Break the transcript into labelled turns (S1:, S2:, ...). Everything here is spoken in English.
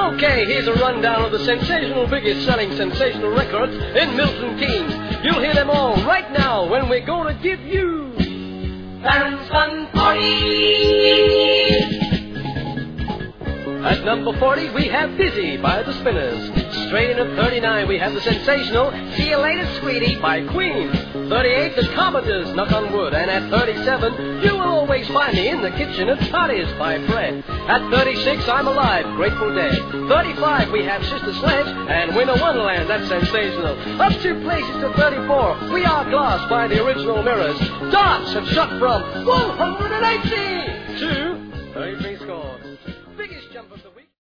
S1: Okay, here's a rundown of the sensational, biggest-selling sensational records in Milton Keynes. You'll hear them all right now when we're going to give you Baron's Fun Party. At number 40, we have Busy by the Spinners. Straight in at 39, we have the sensational See You Later, Sweetie by Queen. 38, The Carpenters, Knock on Wood. And at 37, You Will Always Find Me in the Kitchen at Parties by Fred. At 36, I'm Alive, Grateful Dead. 35, we have Sister Sledge and Winter Wonderland, that's sensational. Up 2 places to 34, We Are Glass by the Original Mirrors. Darts have shot from 118 to 33 scores.